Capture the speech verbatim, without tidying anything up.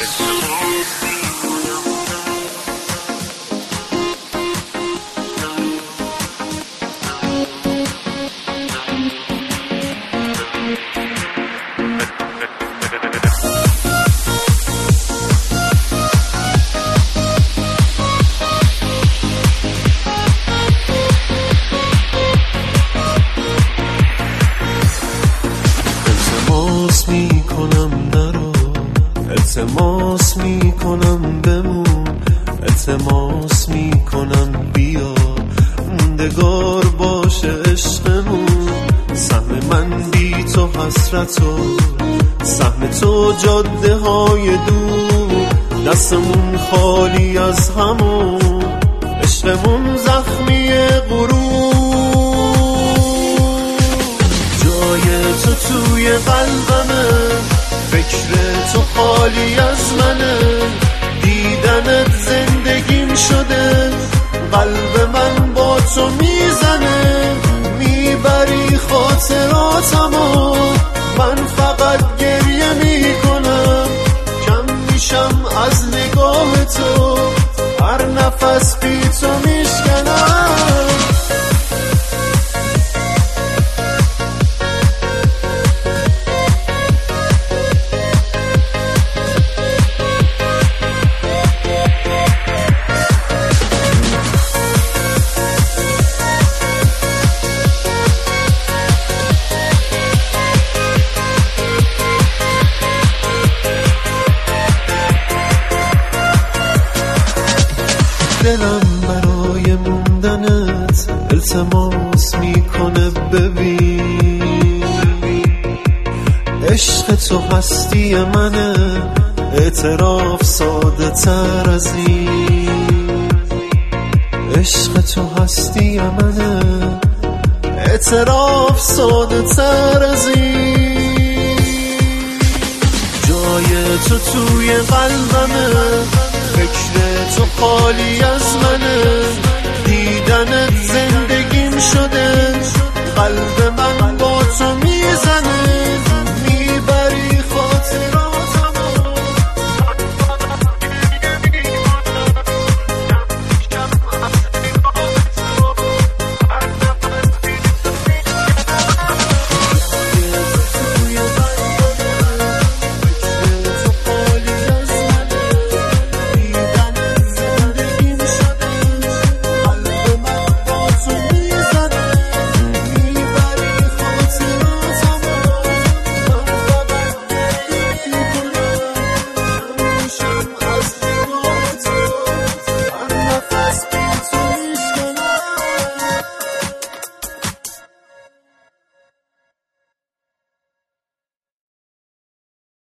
التماس میکنم نرو، التماس میکنم بمون، التماس میکنم بیا موندگار باشه عشقمون. سهم من بی تو حسرتو، سهم تو جاده های دور، دستمون خالی از همون، عشقمون زخمی غرور. جای تو توی قلبمه، فکر تو خالی از منه، دیدنت زندگیم شده، قلب من با تو میزنه، میبری خاطراتمو، من فقط گریه میکنم، کم میشم از نگاه تو، هر نفس بی تو میشکنم. دلم برای موندنت التماس میکنه ببین، عشق تو هستی منه، اعتراف ساده تر از این، عشق تو هستی منه، اعتراف ساده تر از این. جای تو توی قلبمه، فکر تو خالی از